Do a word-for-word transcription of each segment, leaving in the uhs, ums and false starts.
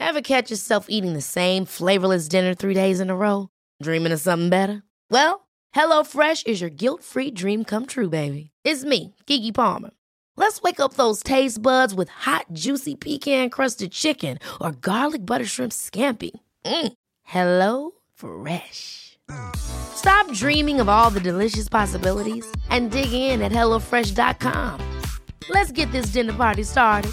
Ever catch yourself eating the same flavorless dinner three days in a row? Dreaming of something better? Well, HelloFresh is your guilt-free dream come true, baby. It's me, Keke Palmer. Let's wake up those taste buds with hot, juicy pecan-crusted chicken or garlic butter shrimp scampi. Mm. Hello Fresh. Stop dreaming of all the delicious possibilities and dig in at hello fresh dot com. Let's get this dinner party started.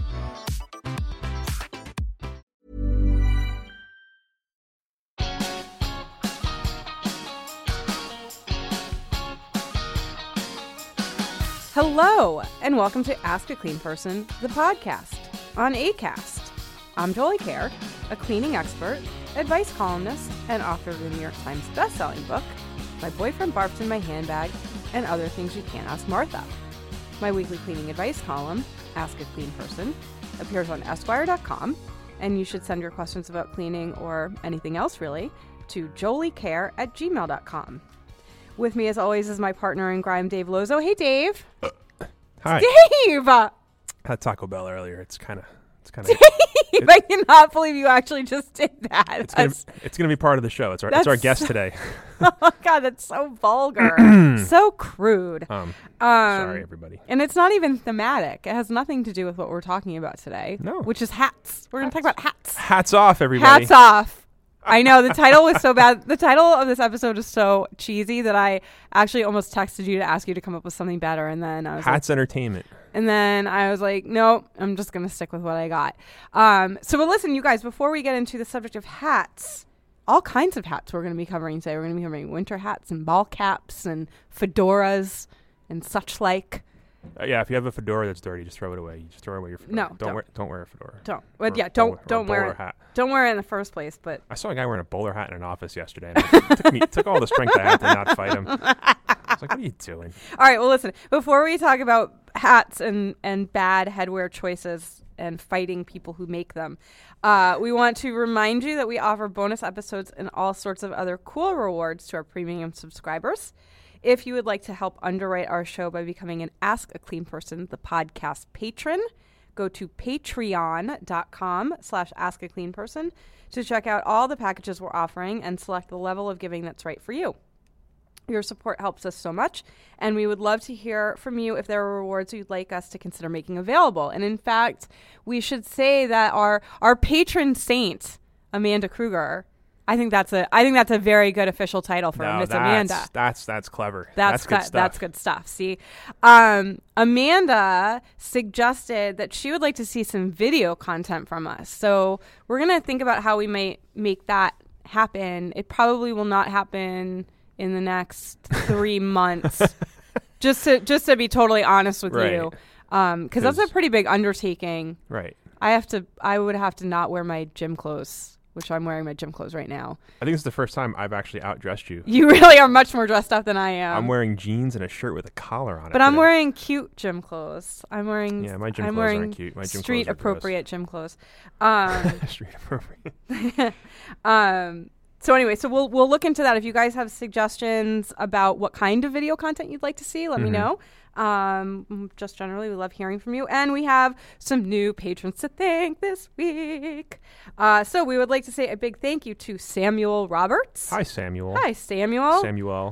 Hello, and welcome to Ask a Clean Person, the podcast on Acast. I'm Jolie Kerr, a cleaning expert, advice columnist, and author of the New York Times bestselling book, My Boyfriend Barfed in My Handbag, and Other Things You Can't Ask Martha. My weekly cleaning advice column, Ask a Clean Person, appears on esquire dot com, and you should send your questions about cleaning or anything else really to joliecare at gmail dot com. With me, as always, is my partner in crime, Dave Lozo. Hey, Dave. Uh, hi. Dave! I had Taco Bell earlier. It's kind of... It's kind of. Dave, I cannot believe you actually just did that. It's gonna, it's gonna be part of the show. It's our, it's our guest today. Oh, God, that's so vulgar. So crude. Um, Um, sorry, everybody. And it's not even thematic. It has nothing to do with what we're talking about today. No. Which is hats. We're going to talk about hats. Hats off, everybody. Hats off. I know, the title was so bad. The title of this episode is so cheesy that I actually almost texted you to ask you to come up with something better. And then I was Hats like, Entertainment. And then I was like, no, I'm just going to stick with what I got. Um, so, but listen, you guys, before we get into the subject of hats, all kinds of hats we're going to be covering today. We're going to be covering winter hats and ball caps and fedoras and such like. Uh, yeah, if you have a fedora that's dirty, just throw it away. You just throw away your fedora. No, don't, don't. wear don't wear a fedora. Don't. But or, yeah, don't or, don't or wear bowler it. hat. Don't wear it in the first place. But I saw a guy wearing a bowler hat in an office yesterday. And it took me it took all the strength I had to not fight him. I was like, "What are you doing?" All right. Well, listen. Before we talk about hats and and bad headwear choices and fighting people who make them, uh, we want to remind you that we offer bonus episodes and all sorts of other cool rewards to our premium subscribers. If you would like to help underwrite our show by becoming an Ask a Clean Person, the podcast patron, go to patreon dot com slash ask a clean person to check out all the packages we're offering and select the level of giving that's right for you. Your support helps us so much, and we would love to hear from you if there are rewards you'd like us to consider making available. And in fact, we should say that our our patron saint, Amanda Kruger, I think that's a I think that's a very good official title for no, Miss that's, Amanda. That's that's clever. That's, that's good cu- stuff. That's good stuff. See, um, Amanda suggested that she would like to see some video content from us. So we're gonna think about how we might make that happen. It probably will not happen in the next three months. Just to just to be totally honest with right. you, um, because that's a pretty big undertaking. Right. I have to. I would have to not wear my gym clothes, which I'm wearing my gym clothes right now. I think it's the first time I've actually outdressed you. You really are much more dressed up than I am. I'm wearing jeans and a shirt with a collar on it. But I'm today. wearing cute gym clothes. I'm wearing Yeah, my gym I'm clothes wearing aren't cute. My gym street clothes are appropriate gym clothes. Um, street appropriate. um, so anyway, so we'll we'll look into that. If you guys have suggestions about what kind of video content you'd like to see, let mm-hmm. me know. Um, just generally, we love hearing from you. And we have some new patrons to thank this week. Uh, so we would like to say a big thank you to Samuel Roberts. Hi, Samuel. Hi, Samuel. Samuel.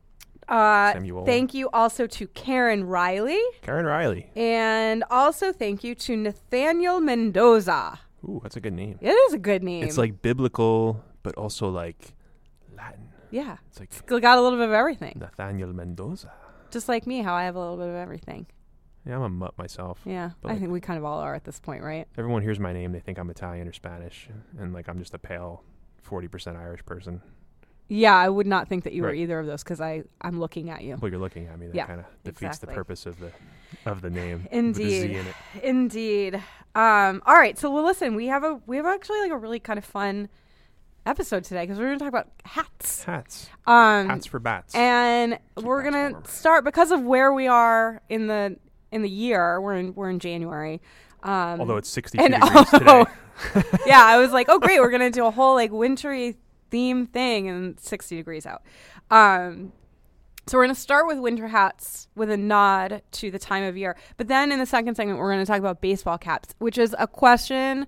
Uh, Samuel. Thank you also to Karen Riley. Karen Riley. And also thank you to Nathaniel Mendoza. Ooh, that's a good name. It is a good name. It's like biblical, but also like Latin. Yeah. It's like It's got a little bit of everything. Nathaniel Mendoza. Just like me, how I have a little bit of everything. Yeah, I'm a mutt myself. Yeah, But I like, think we kind of all are at this point, right? everyone hears my name, they think I'm Italian or Spanish, and like I'm just a pale forty percent Irish person. Yeah, I would not think that you were Right. either of those because I I'm looking at you. Well, you're looking at me. That Yeah, kind of defeats exactly. the purpose of the of the name. Indeed, With the Z in it. indeed. Um, all right, so well, listen, we have a we have actually like a really kind of fun episode today because we're going to talk about hats. Hats. Um, Hats for bats. and Keep we're bats gonna warm. start because of where we are in the in the year. We're in we're in January. Um, Although it's sixty-two and degrees oh, today. yeah, I was like, oh great, we're gonna do a whole like wintry theme thing, and sixty degrees out. Um, so we're gonna start with winter hats with a nod to the time of year, but then in the second segment we're gonna talk about baseball caps, which is a question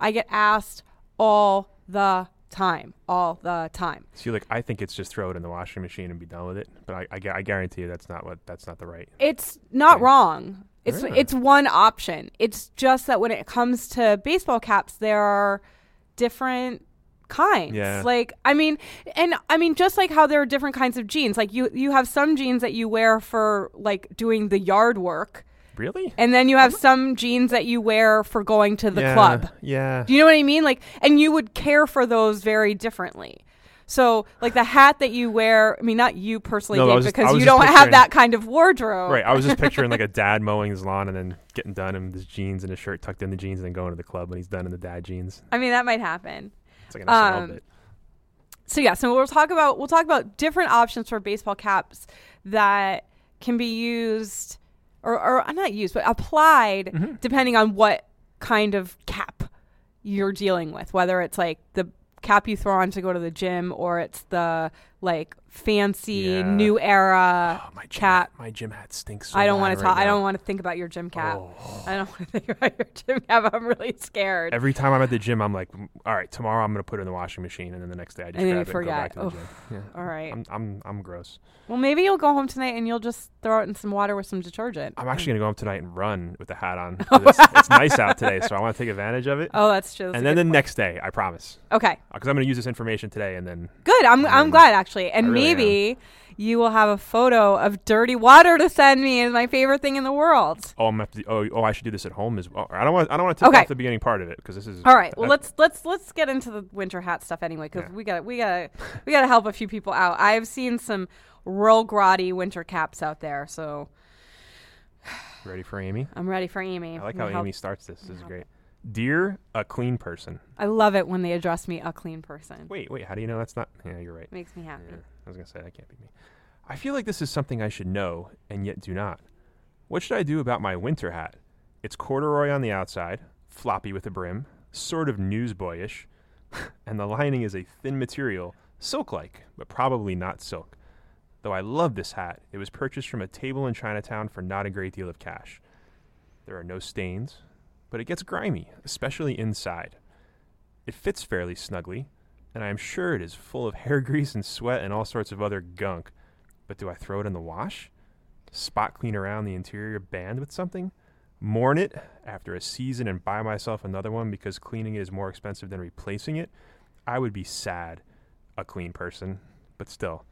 I get asked all the time, all the time. So you're like, I think it's just throw it in the washing machine and be done with it. But I, I, gu- I guarantee you that's not what that's not the right. It's not thing. wrong. It's Yeah. it's one option. It's just that when it comes to baseball caps, there are different kinds. Yeah. Like, I mean, and I mean, just like how there are different kinds of jeans. Like you, you have some jeans that you wear for like doing the yard work. Really? And then you have some jeans that you wear for going to the yeah, club. Yeah. Do you know what I mean? Like, and you would care for those very differently. So, like the hat that you wear, I mean, not you personally, No, I Dave, was just- I because was you just don't have picturing- that kind of wardrobe. Right. I was just picturing like a dad mowing his lawn and then getting done in his jeans and his shirt tucked in the jeans and then going to the club when he's done in the dad jeans. I mean, that might happen. It's like an S N L Um, bit. So yeah, so we'll talk about we'll talk about different options for baseball caps that can be used or or not used, but applied Mm-hmm. depending on what kind of cap you're dealing with, whether it's like the cap you throw on to go to the gym or it's the like fancy Yeah. new era Oh, my gym, cap. my gym hat stinks. So I don't want want to talk. I don't want to think about your gym cap. Oh. I don't want to think about your gym cap. I'm really scared. Every time I'm at the gym, I'm like, "Mm, all right, tomorrow I'm gonna put it in the washing machine, and then the next day I just And then grab you it and go back forget. to the Oof. gym. Yeah. All right. I'm I'm I'm gross. Well, maybe you'll go home tonight and you'll just throw it in some water with some detergent. I'm actually gonna go home tonight and run with the hat on. 'Cause It's, it's nice out today, so I want to take advantage of it. Oh, that's true. That's and a then good the point. next day, I promise, Okay. because I'm gonna use this information today, and then Good. I'm I I'm really- glad actually. And I really maybe you will have a photo of dirty water to send me. Is my favorite thing in the world. oh, I'm gonna have to, oh oh I should do this at home as well. I don't want I don't want to take Okay. off the beginning part of it because this is All right. Well, that- let's let's let's get into the winter hat stuff anyway because Yeah. we got we got we got to help a few people out. I've seen some real grotty winter caps out there, so ready for Amy. I'm ready for Amy. I like I'm how gonna help- Amy starts this. This is help. great. Dear a clean person. I love it when they address me a clean person. Wait, wait. How do you know that's not? Yeah, you're right. Makes me happy. Yeah, I was gonna say that can't be me. I feel like this is something I should know and yet do not. What should I do about my winter hat? It's corduroy on the outside, floppy with a brim, sort of newsboyish, and the lining is a thin material, silk-like, but probably not silk. Though I love this hat, it was purchased from a table in Chinatown for not a great deal of cash. There are no stains, but it gets grimy, especially inside. It fits fairly snugly, and I am sure it is full of hair grease and sweat and all sorts of other gunk. But do I throw it in the wash? Spot clean around the interior band with something? Mourn it after a season and buy myself another one because cleaning it is more expensive than replacing it? I would be sad, a clean person, but still,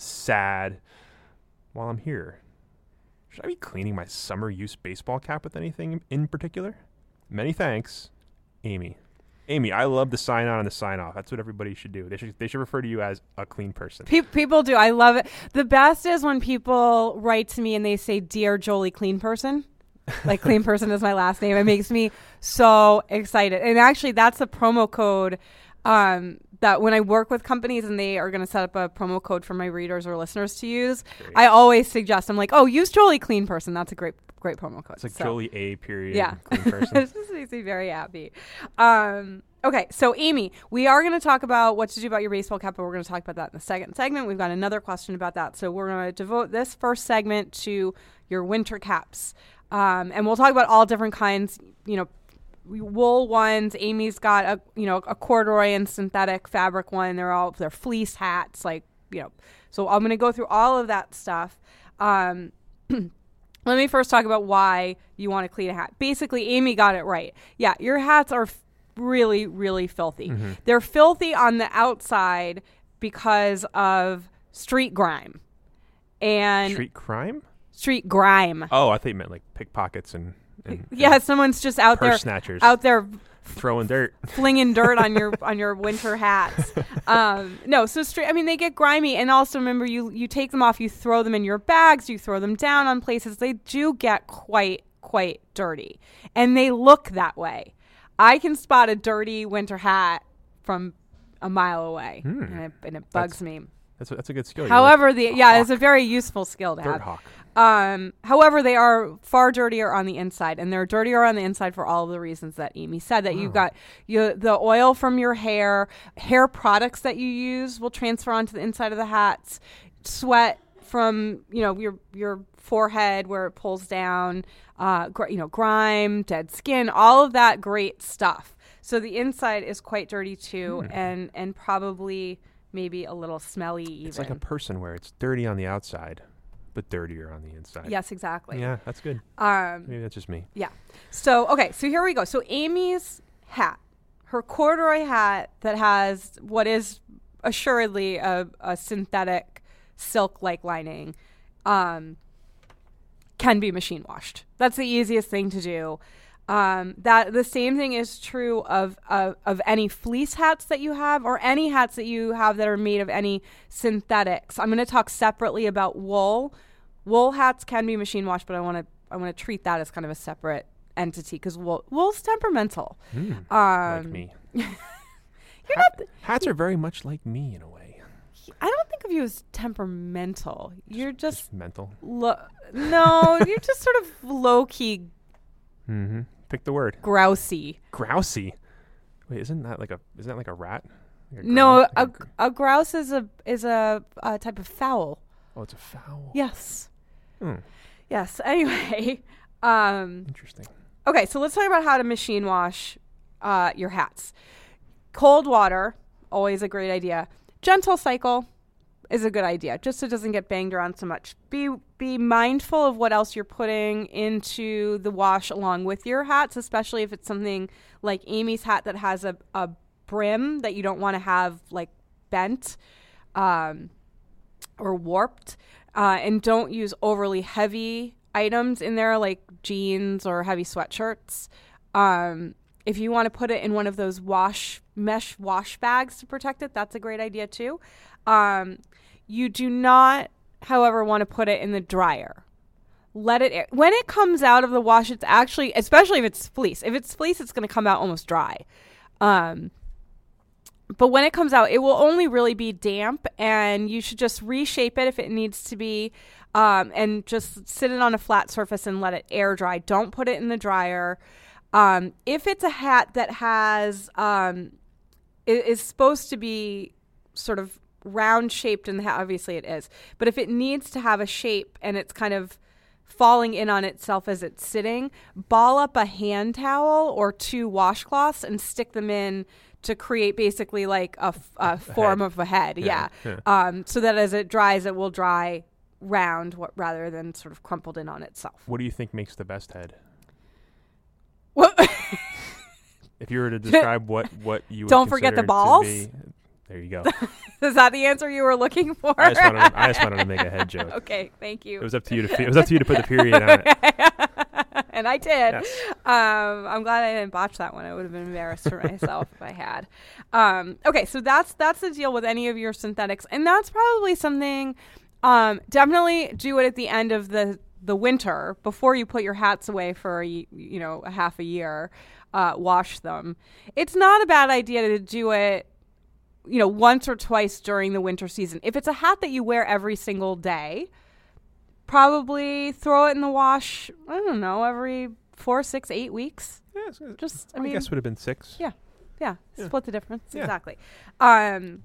sad while I'm here. Should I be cleaning my summer use baseball cap with anything in particular? Many thanks, Amy. Amy, I love the sign on and the sign off. That's what everybody should do. They should they should refer to you as a clean person. Pe- people do. I love it. The best is when people write to me and they say, "Dear Jolie, clean person." Like clean person is my last name. It makes me so excited. And actually, that's a promo code um, that when I work with companies and they are going to set up a promo code for my readers or listeners to use, Great. I always suggest, I'm like, oh, use Jolie, clean person. That's a great, great promo code. It's like So- Jolie A period Yeah. clean person. This just makes me very happy. Um, okay, so Amy, we are going to talk about what to do about your baseball cap, but we're going to talk about that in the second segment. We've got another question about that. So we're going to devote this first segment to your winter caps. Um, and we'll talk about all different kinds, you know, wool ones. Amy's got a, you know, a corduroy and synthetic fabric one. They're all, they're fleece hats, like, you know, so I'm going to go through all of that stuff. Um, Let me first talk about why you want to clean a hat. Basically, Amy got it right. Yeah, your hats are f- really, really filthy. Mm-hmm. They're filthy on the outside because of street grime. And Street crime? street grime. Oh, I thought you meant like pickpockets and, and Yeah, and someone's just out purse there snatchers out there throwing dirt. flinging dirt on your on your winter hats. Um, no, so straight. I mean, they get grimy, and also remember, you you take them off, you throw them in your bags, you throw them down on places. They do get quite quite dirty, and they look that way. I can spot a dirty winter hat from a mile away, Hmm. and, it, and it bugs That's- me. That's a, that's a good skill. You're However, like the a yeah, hawk. it's a very useful skill to Dirt have. hawk. Um, however, they are far dirtier on the inside, and they're dirtier on the inside for all of the reasons that Amy said. That you've got you, the oil from your hair, hair products that you use will transfer onto the inside of the hats, sweat from you know your your forehead where it pulls down, uh, gr- you know grime, dead skin, all of that great stuff. So the inside is quite dirty too, Hmm. and and probably maybe a little smelly even. It's like a person where it's dirty on the outside, but dirtier on the inside. Yes, exactly. Yeah, that's good. Um, Maybe that's just me. Yeah. So, okay, so here we go. So Amy's hat, her corduroy hat that has what is assuredly a, a synthetic silk-like lining, um, can be machine washed. That's the easiest thing to do. Um, that the same thing is true of, of of any fleece hats that you have, or any hats that you have that are made of any synthetics. I'm going to talk separately about wool. Wool hats can be machine washed, but I want to I want to treat that as kind of a separate entity because wool wool's temperamental. Mm, Um, like me. You're Hat- not th- hats are very much like me in a way. I don't think of you as temperamental. You're just, Just mental. lo- no, you're just sort of low key Mm-hmm. Pick the word. grousey. Grousey. Wait, isn't that like a isn't that like a rat? Like a No, grouse? a, Like a- a grouse is a is a, a type of fowl. oh, it's a fowl. Yes. Hmm. Yes. Anyway, um, Interesting. okay, so let's talk about how to machine wash uh, your hats. Cold water, always a great idea. Gentle cycle is a good idea, just so it doesn't get banged around so much. Be be mindful of what else you're putting into the wash along with your hats, especially if it's something like Amy's hat that has a, a brim that you don't want to have like bent um, or warped. Uh, and don't use overly heavy items in there like jeans or heavy sweatshirts. Um, if you want to put it in one of those wash mesh wash bags to protect it, that's a great idea too. Um, you do not, however, want to put it in the dryer. Let it air. When it comes out of the wash, it's actually, especially if it's fleece. If it's fleece, it's going to come out almost dry. Um, But when it comes out, it will only really be damp, and you should just reshape it if it needs to be, um, and just sit it on a flat surface and let it air dry. Don't put it in the dryer. Um, if it's a hat that has, um, it is supposed to be sort of round shaped, and obviously it is, but if it needs to have a shape and it's kind of falling in on itself as it's sitting, ball up a hand towel or two washcloths and stick them in to create basically like a, f- a form head. of a head. Yeah. Yeah, Um, so that as it dries, it will dry round what, rather than sort of crumpled in on itself. What do you think makes the best head? Well, If you were to describe what, what you would Don't forget the consider to balls? be- there you go. is that the answer you were looking for? I just, wanted to, I just wanted to make a head joke. Okay, thank you. It was up to you to. Fi- it was up to you to put the period on it. And I did. Yes. Um, I'm glad I didn't botch that one. I would have been embarrassed for myself if I had. Um, okay, so that's that's the deal with any of your synthetics, and that's probably something. Um, definitely do it at the end of the the winter before you put your hats away for a, y- you know a half a year. Uh, wash them. It's not a bad idea to do it, you know, once or twice during the winter season. If it's a hat that you wear every single day, probably throw it in the wash, I don't know, every four, six, eight weeks. Yeah, it's- it's- Just, I, I mean, guess would have been six. Yeah. yeah, Yeah. split the difference. Yeah. Exactly. Um,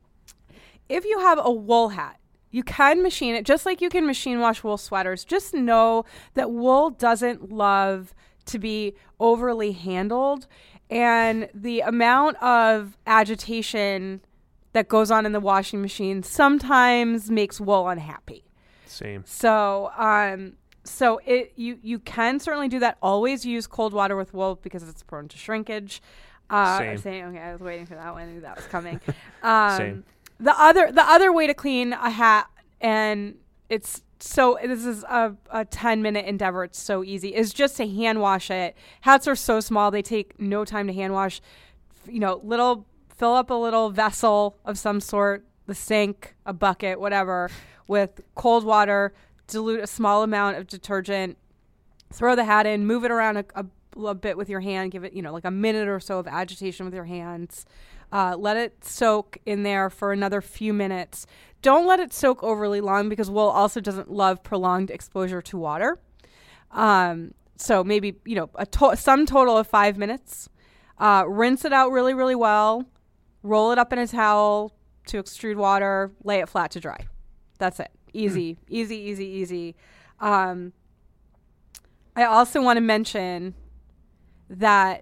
if you have a wool hat, you can machine it just like you can machine wash wool sweaters. Just know that wool doesn't love to be overly handled, and the amount of agitation that goes on in the washing machine sometimes makes wool unhappy. Same. So, um, so it you you can certainly do that. Always use cold water with wool because it's prone to shrinkage. Uh, Same. Saying, okay, I was waiting for that one. I knew that was coming. Um, Same. The other the other way to clean a hat, and it's so this is a, a ten minute endeavor. It's so easy. Is just to hand wash it. Hats are so small; they take no time to hand wash. You know, little fill up a little vessel of some sort, the sink, a bucket, whatever, with cold water. Dilute a small amount of detergent. Throw the hat in. Move it around a, a, a bit with your hand. Give it, you know, like a minute or so of agitation with your hands. Uh, let it soak in there for another few minutes. Don't let it soak overly long because wool also doesn't love prolonged exposure to water. Um, so maybe, you know, a to- some total of five minutes. Uh, rinse it out really, really well. Roll it up in a towel to extrude water. Lay it flat to dry. That's it. Easy, mm. easy, easy, easy. Um, I also want to mention that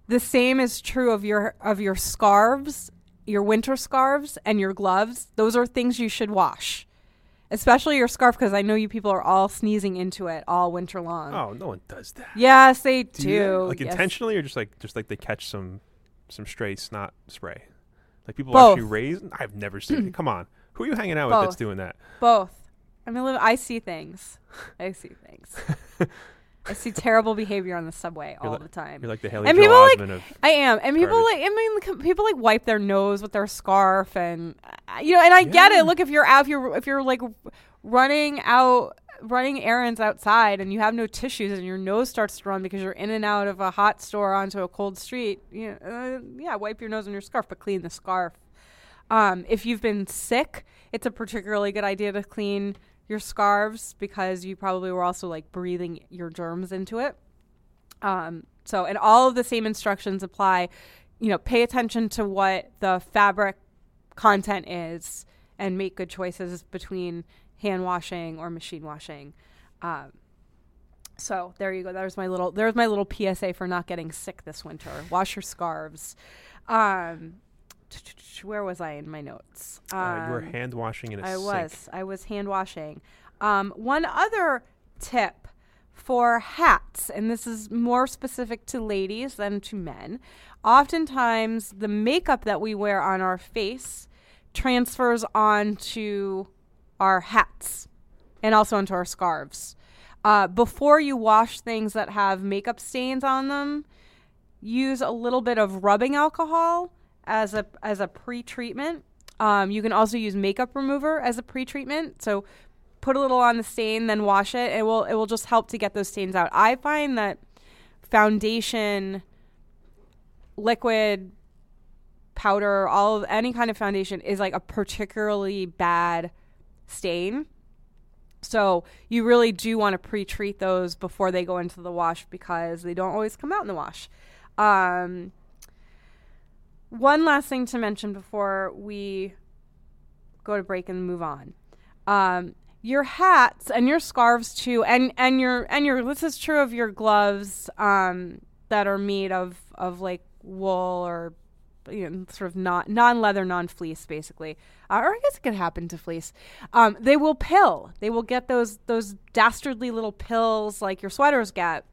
The same is true of your of your scarves, your winter scarves, and your gloves. Those are things you should wash. Especially your scarf, because I know you people are all sneezing into it all winter long. Oh, no one does that. Yes, they do. do you, like yes. intentionally, or just like just like they catch some some stray snot spray? Like people Both. actually raise. I've never seen it. Come on, who are you hanging out Both. with that's doing that? Both. I mean, I see things. I see things. I see terrible behavior on the subway You're all li- the time. You're like the Haley And Joel people like Osment of I am, and people garbage. like I mean, like, people like wipe their nose with their scarf, and uh, you know, and I get Yeah. it. Look, if you're out, if you're if you're like running out, running errands outside, and you have no tissues, and your nose starts to run because you're in and out of a hot store onto a cold street, you know, uh, yeah, wipe your nose on your scarf, but clean the scarf. Um, if you've been sick, it's a particularly good idea to clean your scarves because you probably were also like breathing your germs into it. Um, so, and all of the same instructions apply. You know, pay attention to what the fabric content is and make good choices between hand washing or machine washing. Um, so there you go. There's my little, there's my little P S A for not getting sick this winter. Wash your scarves. Um, where was I in my notes? Um, uh, you were hand washing in a I sink. was. I was hand washing. Um, one other tip for hats, and this is more specific to ladies than to men. Oftentimes, the makeup that we wear on our face transfers onto our hats and also onto our scarves. Uh, before you wash things that have makeup stains on them, use a little bit of rubbing alcohol as a as a pre-treatment. Um, you can also use makeup remover as a pre-treatment. So put a little on the stain, then wash it. It will it will just help to get those stains out. I find that foundation, liquid, powder, all of any kind of foundation is like a particularly bad stain. So you really do want to pre-treat those before they go into the wash because they don't always come out in the wash. Um, one last thing to mention before we go to break and move on. Um, your hats and your scarves too, and, and your and your this is true of your gloves um, that are made of, of like wool or you know, sort of not non-leather, non-fleece, basically. Uh, or I guess it could happen to fleece. Um, they will pill. They will get those those dastardly little pills like your sweaters get.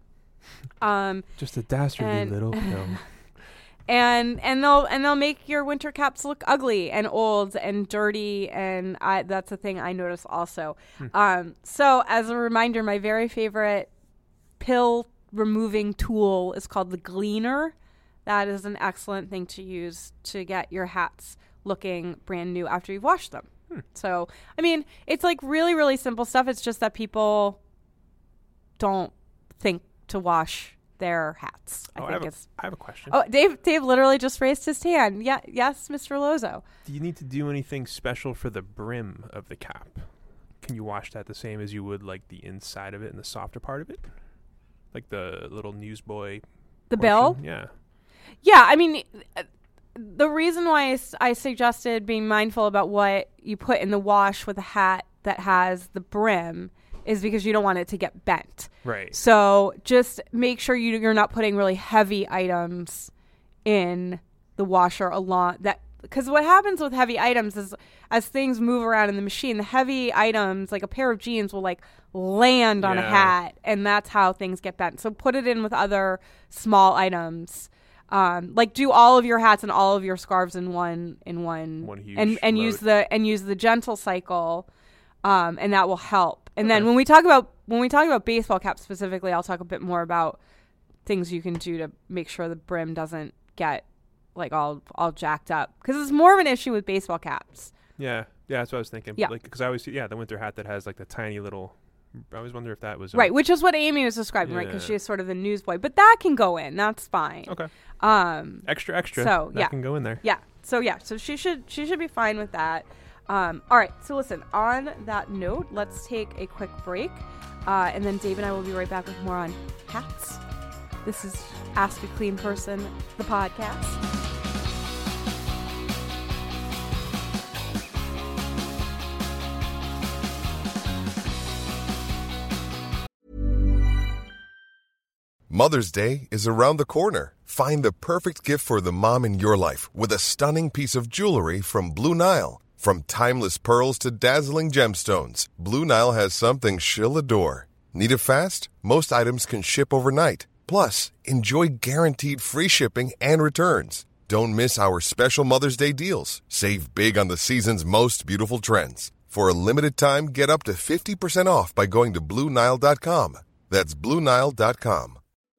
Um, Just a dastardly and- little pill. and and they'll and they'll make your winter caps look ugly and old and dirty, and I, that's a thing I notice also. Hmm. Um, so as a reminder, my very favorite pill removing tool is called the Gleaner. That is an excellent thing to use to get your hats looking brand new after you've washed them. Hmm. So, I mean, it's like really, really simple stuff. It's just that people don't think to wash their hats. I Oh, I, think have a, it's. I have a question. Oh, Dave! Dave literally just raised his hand. Yeah, yes, Mister Lozo. Do you need to do anything special for the brim of the cap? Can you wash that the same as you would like the inside of it and the softer part of it? Like the little newsboy The portion? bill? Yeah. Yeah, I mean, uh, the reason why I, s- I suggested being mindful about what you put in the wash with a hat that has the brim is because you don't want it to get bent. Right. So just make sure you, you're not putting really heavy items in the washer along that. Because what happens with heavy items is as things move around in the machine, the heavy items, like a pair of jeans, will like land on a Yeah. hat, and that's how things get bent. So put it in with other small items. Um, like do all of your hats and all of your scarves in one in one, One huge and and use load. the and use the gentle cycle, um, and that will help. And then Okay. when we talk about when we talk about baseball caps specifically, I'll talk a bit more about things you can do to make sure the brim doesn't get like all all jacked up, because it's more of an issue with baseball caps. Yeah. Yeah, that's what I was thinking. Yeah. Like, because I always see, yeah, the winter hat that has like the tiny little. I always wonder if that was. a- Right, which is what Amy was describing, right? Because Yeah. she is sort of the newsboy, but that can go in. That's fine. Okay. Um, Extra, extra. So, that yeah. can go in there. yeah. So yeah, so she should she should be fine with that. Um, all right. So listen. On that note, let's take a quick break, uh, and then Dave and I will be right back with more on hats. This is Ask a Clean Person, the podcast. Mother's Day is around the corner. Find the perfect gift for the mom in your life with a stunning piece of jewelry from Blue Nile. From timeless pearls to dazzling gemstones, Blue Nile has something she'll adore. Need it fast? Most items can ship overnight. Plus, enjoy guaranteed free shipping and returns. Don't miss our special Mother's Day deals. Save big on the season's most beautiful trends. For a limited time, get up to fifty percent off by going to Blue Nile dot com. That's Blue Nile dot com.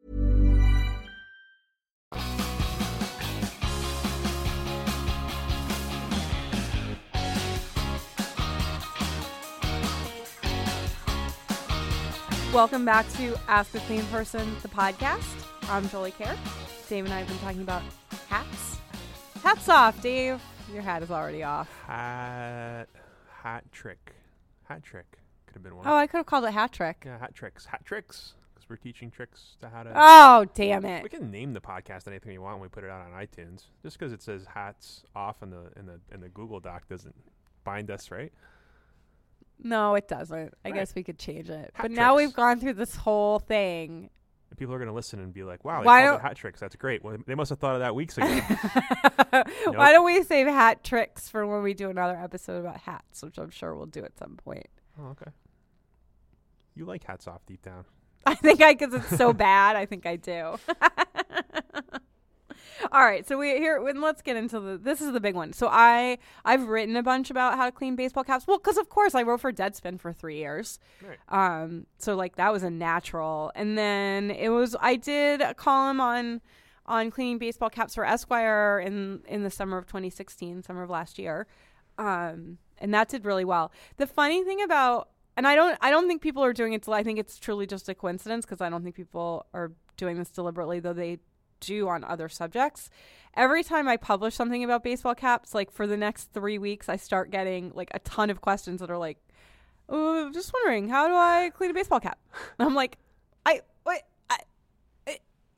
Welcome back to Ask a Clean Person, the podcast. I'm Jolie Kerr. Dave and I have been talking about hats. Hats off, Dave. Your hat is already off. Hat, hat trick. Hat trick. Could have been one. Oh, I could have called it hat trick. Yeah, hat tricks. Hat tricks. Because we're teaching tricks to how to... Oh, damn it. We can name the podcast anything we want when we put it out on iTunes. Just because it says hats off in the in the in the Google Doc doesn't bind us, right? No, it doesn't. I Right. guess we could change it. Hat but now tricks. we've gone through this whole thing. And people are going to listen and be like, wow, they Why called don't- it hat tricks. That's great. Well, they must have thought of that weeks ago. Why don't we save hat tricks for when we do another episode about hats, which I'm sure we'll do at some point. Oh, okay. You like hats off deep down. I think I, because it's so bad, I think I do. All right, so we here. When let's get into the. This is the big one. So I I've written a bunch about how to clean baseball caps. Well, because of course I wrote for Deadspin for three years. Right. Um. So like that was a natural, and then it was I did a column on on cleaning baseball caps for Esquire in in the summer of twenty sixteen, summer of last year. Um. And that did really well. The funny thing about and I don't I don't think people are doing it. I think it's truly just a coincidence because I don't think people are doing this deliberately, though they do on other subjects. Every time I publish something about baseball caps, like for the next three weeks, I start getting like a ton of questions that are like, "Oh, just wondering, how do I clean a baseball cap?" And I'm like, I wait, I, I,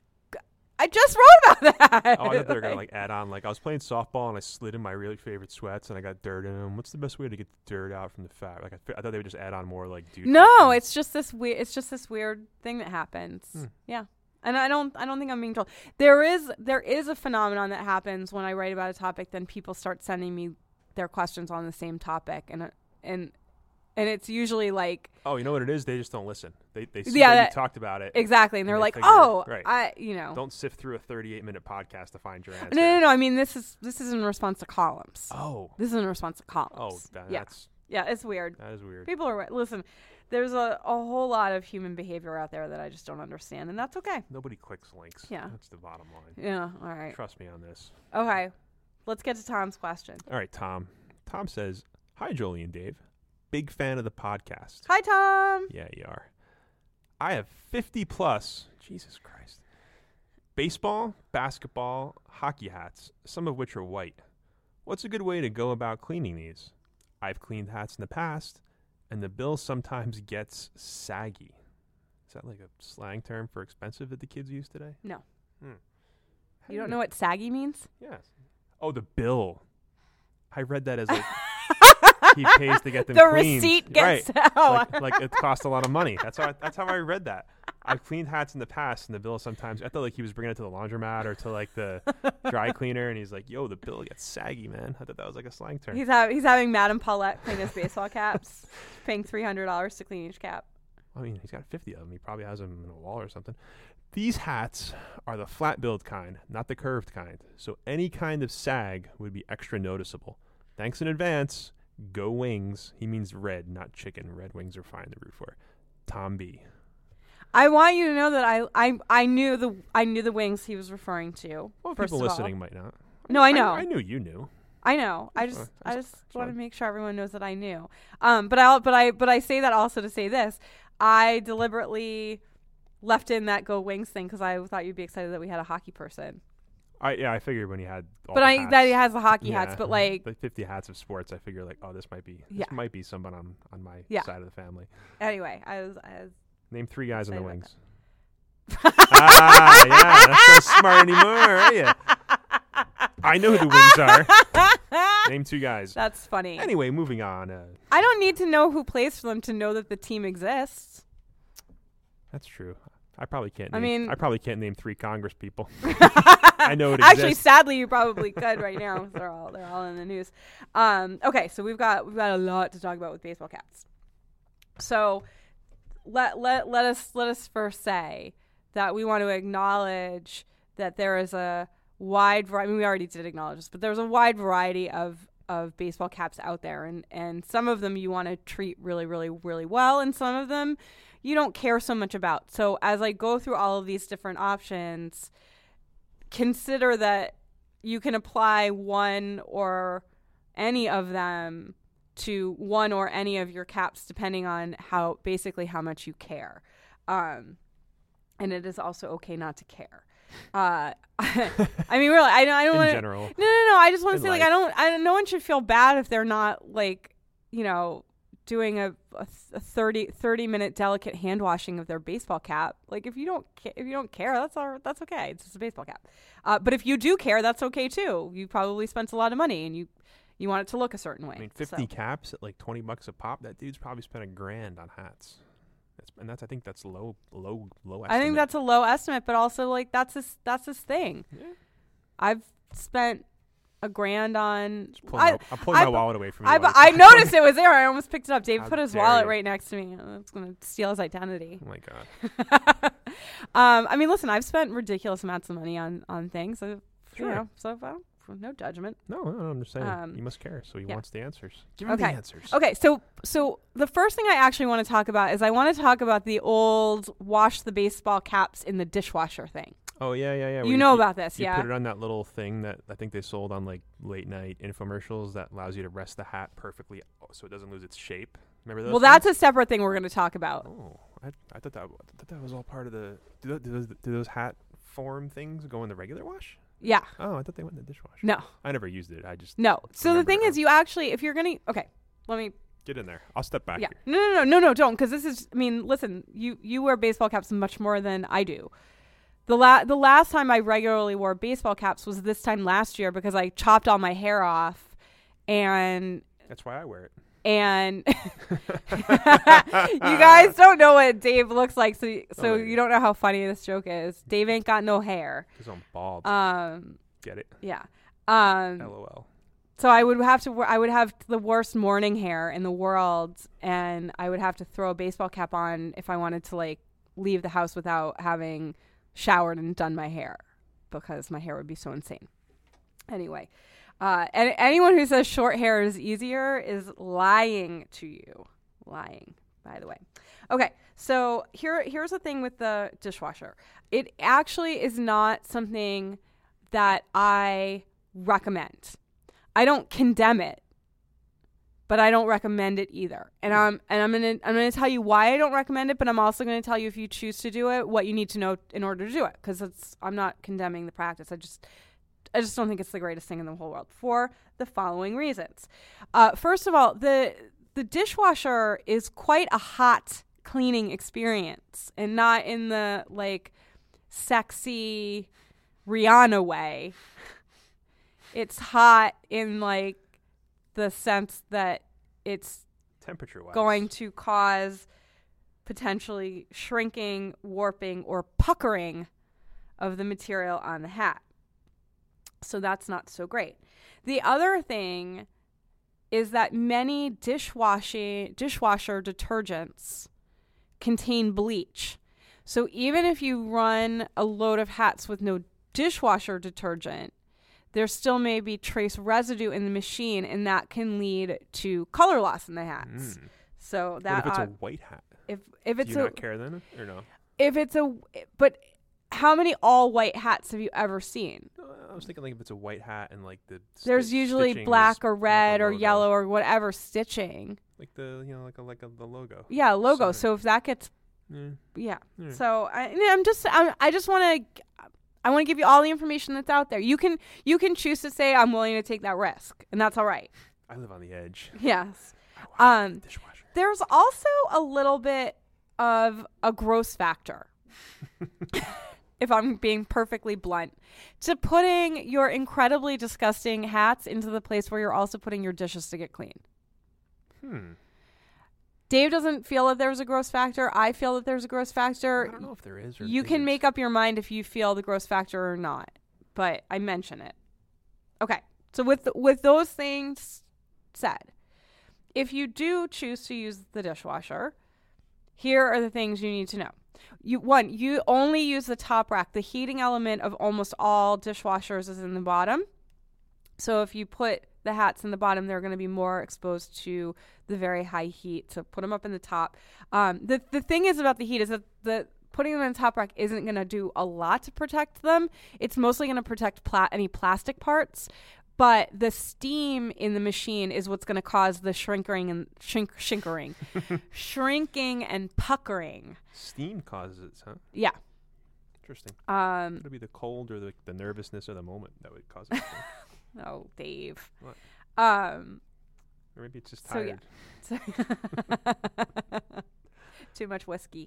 I just wrote about that. Oh, I thought they were going to like add on, like I was playing softball and I slid in my really favorite sweats and I got dirt in them. What's the best way to get the dirt out from the fat? Like I, fi- I thought they would just add on more like dude. No, questions. it's just this weird. It's just this weird thing that happens. Hmm. Yeah, and I don't. I don't think I'm being told. There is. There is a phenomenon that happens when I write about a topic. Then people start sending me their questions on the same topic, and uh, and and it's usually like Oh, you know what it is? They just don't listen. They they see Yeah, that that- you talked about it. exactly, and they're they like, figure- oh, right. I, you know, Don't sift through a thirty-eight minute podcast to find your answer. no, no, no. I mean, this is this is in response to columns. Oh. This is in response to Oh, columns. that, yeah, that's yeah. It's weird. that is weird. People are listen. There's a, a whole lot of human behavior out there that I just don't understand, and that's okay. Nobody clicks links. Yeah. That's the bottom line. Yeah. All right. Trust me on this. Okay. Let's get to Tom's question. All right, Tom. Tom says, "Hi, Jolie and Dave. Big fan of the podcast." Hi, Tom. Yeah, you are. I have fifty plus, Jesus Christ, baseball, basketball, hockey hats, some of which are white. What's a good way to go about cleaning these? I've cleaned hats in the past, and the bill sometimes gets saggy. Is that like a slang term for expensive that the kids use today? No. Hmm. You don't know what saggy means? Yes. Oh, the bill. I read that as like he pays to get them The cleaned. receipt gets right. oh. like, like it costs a lot of money. That's how I, that's how I read that. I've cleaned hats in the past, and the bill sometimes I thought like he was bringing it to the laundromat or to like the dry cleaner, and he's like, "Yo, the bill gets saggy, man." I thought that was like a slang term. He's ha- he's having Madame Paulette clean his baseball caps, paying three hundred dollars to clean each cap. I mean, he's got fifty of them. He probably has them in a wall or something. These hats are the flat billed kind, not the curved kind. So any kind of sag would be extra noticeable. Thanks in advance. Go Wings. He means red, not chicken. Red Wings are fine to root for. Tom B. I want you to know that I I I knew the I knew the wings he was referring to. Well, first people of all. listening might not. No, I know. I, I knew you knew. I know. I That's just, fine. I That's- just that's want to fine. make sure everyone knows that I knew. Um, but I, but I, but I say that also to say this. I deliberately left in that Go Wings thing because I thought you'd be excited that we had a hockey person. I yeah, I figured when he had all But the I hats, that he has the hockey yeah, hats. But like, the fifty hats of sports, I figure like, oh, this might be this Yeah. might be someone on on my Yeah. side of the family. anyway, I was, I was. Name three guys in the Excited Wings. ah, yeah, that's not smart anymore, are you? I know who the Wings are. Name two guys. That's funny. Anyway, moving on. Uh, I don't need to know who plays for them to know that the team exists. that's true. I probably can't. I Name, mean- I probably can't name three Congress people. I know it Actually, exists. sadly, you probably could right now. They're all they're all in the news. Um, okay, so we've got we've got a lot to talk about with baseball caps. So let let let us let us first say that we want to acknowledge that there is a wide variety. I mean, we already did acknowledge this, but there's a wide variety of of baseball caps out there, and and some of them you want to treat really really really well, and some of them you don't care so much about. So as I go through all of these different options, consider that you can apply one or any of them to one or any of your caps depending on how basically how much you care. Um, and it is also okay not to care. Uh, I mean, really, I, I don't In want to. general. No, no, no. I just want to In say, like, life. I don't. I don't. No one should feel bad if they're not like, you know, doing a, a, a thirty, thirty minute delicate hand washing of their baseball cap. Like, if you don't, ca- if you don't care, that's all. That's okay. It's just a baseball cap. Uh, but if you do care, that's okay too. You probably spent a lot of money and you, you want it to look a certain way. I mean, fifty So. caps at like twenty bucks a pop. That dude's probably spent a grand on hats. That's, and that's I think that's low, low, low. Estimate. I think that's a low estimate, but also like that's his that's his thing. Yeah. I've spent a grand on. Just pulling I, my, I'm pulling I- my wallet away from you. I, while I you're noticed it was there. I almost picked it up. Dave How put his dare wallet you. right next to me. I was going to steal his identity. Oh my god. um, I mean, listen, I've spent ridiculous amounts of money on on things. So, Sure. You know, so I don't, no judgment. No, no, no, I'm just saying. Um, you must care, so he yeah. wants the answers. Give him the Okay. answers. Okay, so so the first thing I actually want to talk about is I want to talk about the old wash the baseball caps in the dishwasher thing. Oh yeah, yeah, yeah. where You know about this, you yeah? put it on that little thing that I think they sold on like late night infomercials that allows you to rest the hat perfectly so it doesn't lose its shape. Remember those? Well, that's things? a separate thing we're going to talk about. Oh, I, I thought that I thought that was all part of the. Do those, do those do those hat form things go in the regular wash? Yeah. Oh, I thought they went in the dishwasher. No. I never used it. I just No. So the remember thing it. is, you actually, if you're going to, okay, let me, get in there. I'll step back yeah. here. No, no, no, no, no, don't, because this is, I mean, listen, you, you wear baseball caps much more than I do. The la- the last time I regularly wore baseball caps was this time last year because I chopped all my hair off and That's why I wear it. and you guys don't know what Dave looks like, so so Oh, you don't know how funny this joke is. Dave ain't got no hair. Because I'm bald. Um, Get it? yeah. Um, LOL. so I would have to. wear- I would have the worst morning hair in the world, and I would have to throw a baseball cap on if I wanted to like leave the house without having showered and done my hair, because my hair would be so insane. Anyway. Uh, and anyone who says short hair is easier is lying to you. Lying, by the way. Okay, so here, here's the thing with the dishwasher. It actually is not something that I recommend. I don't condemn it, but I don't recommend it either. And I'm and I'm gonna I'm gonna tell you why I don't recommend it, but I'm also gonna tell you if you choose to do it, what you need to know in order to do it. Because it's I'm not condemning the practice. I just I just don't think it's the greatest thing in the whole world for the following reasons. Uh, first of all, the the dishwasher is quite a hot cleaning experience, and not in the like sexy Rihanna way. It's hot in like the sense that it's Temperature wise. going to cause potentially shrinking, warping, or puckering of the material on the hat. So that's not so great. The other thing is that many dishwashing dishwasher detergents contain bleach. So even if you run a load of hats with no dishwasher detergent, there still may be trace residue in the machine, and that can lead to color loss in the hats. Mm. So What that if it's uh, a white hat? if if Do it's you a not care then, or no? if it's a but how many all white hats have you ever seen? No, I was thinking like if it's a white hat and like the There's sti- usually stitching black is or like a red or logo. yellow or whatever stitching. like the you know like a like a the logo. Yeah, logo. So- So if that gets Yeah. yeah. Yeah. So I I'm just I I just want to I want to give you all the information that's out there. You can you can choose to say I'm willing to take that risk, and that's all right. I live on the edge. Yes. I wash Um the dishwasher. There's also a little bit of a gross factor, if I'm being perfectly blunt, to putting your incredibly disgusting hats into the place where you're also putting your dishes to get clean. Hmm. Dave doesn't feel that there's a gross factor. I feel that there's a gross factor. I don't know if there is or You can isn't. make up your mind if you feel the gross factor or not, but I mention it. Okay, so with with those things said, if you do choose to use the dishwasher, here are the things you need to know. You one, you only use the top rack. The heating element of almost all dishwashers is in the bottom. So if you put the hats in the bottom, they're going to be more exposed to the very high heat. So put them up in the top. Um, the the thing is about the heat is that the putting them in the top rack isn't going to do a lot to protect them. It's mostly going to protect pla- any plastic parts. But the steam in the machine is what's going to cause the shrinkering and shrink, shrinkering, shrinking and puckering. Steam causes it, huh? Yeah. Interesting. Um. Could it be the cold or the, the nervousness of the moment that would cause it? Oh, Dave. What? Um. Or maybe it's just So, yeah. tired. So too much whiskey. Uh,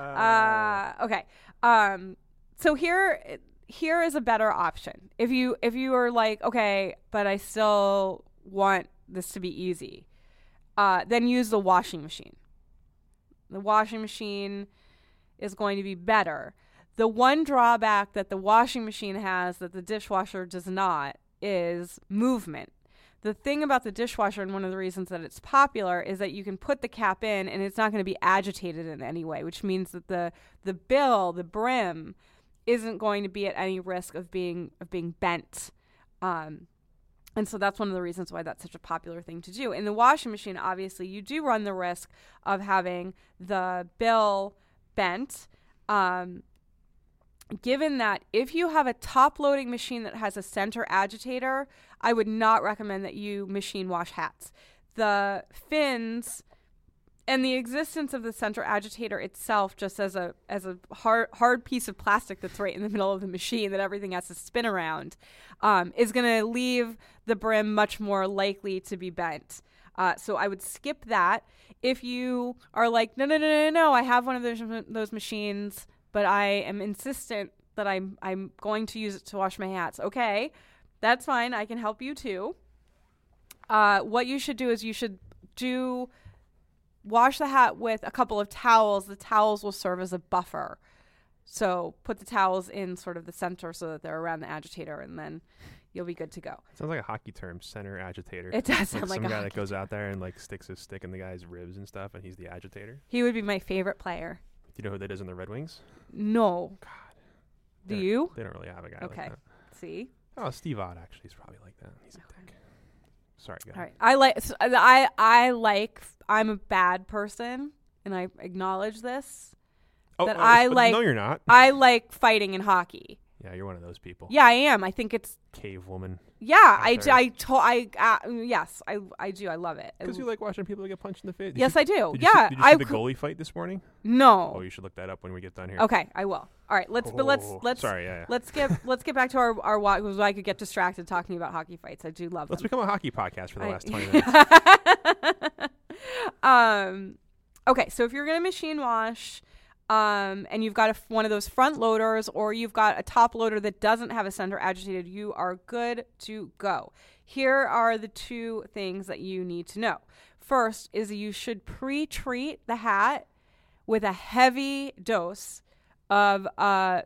Uh. Okay. Um. So here. Here is a better option. If you if you are like, okay, but I still want this to be easy, uh, then use the washing machine. The washing machine is going to be better. The one drawback that the washing machine has that the dishwasher does not is movement. The thing about the dishwasher, and one of the reasons that it's popular, is that you can put the cap in and it's not going to be agitated in any way, which means that the the bill, the brim, isn't going to be at any risk of being of being bent. Um, and so that's one of the reasons why that's such a popular thing to do. In the washing machine, obviously, you do run the risk of having the bill bent. Um, given that if you have a top-loading machine that has a center agitator, I would not recommend that you machine wash hats. The fins and the existence of the center agitator itself, just as a as a hard hard piece of plastic that's right in the middle of the machine that everything has to spin around, um, is going to leave the brim much more likely to be bent. Uh, so I would skip that. If you are like, no, no, no, no, no, I have one of those those machines, but I am insistent that I'm I'm going to use it to wash my hats. Okay, that's fine. I can help you too. Uh, what you should do is you should do. Wash the hat with a couple of towels. The towels will serve as a buffer. So put the towels in sort of the center so that they're around the agitator, and then you'll be good to go. Sounds like a hockey term, center agitator. It does sound like, like some a guy hockey. that goes out there and like sticks his stick in the guy's ribs and stuff, and he's the agitator. He would be my favorite player. Do you know who that is in the Red Wings? No. God. Do They- you? They don't really have a guy Okay. like that. See? Oh, Steve Ott actually is probably like that. He's a dick. Sorry, guys. All right. I like so I I like I'm a bad person, and I acknowledge this. Oh, that oh, I but like No, you're not. I like fighting in hockey. Yeah, you're one of those people. Yeah, I am. I think it's Cave woman. yeah, I, there. I, to, I uh, yes, I I do. I love it. I Because you like watching people get punched in the face. Did Yes, you, I do. Did you Yeah, see, did you see I the cou- goalie fight this morning? No. Oh, you should look that up when we get done here. Okay, I will. All right, let's but let's Oh, let's sorry, yeah, yeah. let's get let's get back to our our wa- because I could get distracted talking about hockey fights. I do love Let's them. become a hockey podcast for the I- last twenty minutes. um, okay, so if you're gonna machine wash, um, and you've got a f one of those front loaders, or you've got a top loader that doesn't have a center agitated, you are good to go. Here are the two things that you need to know. First is you should pre-treat the hat with a heavy dose of uh,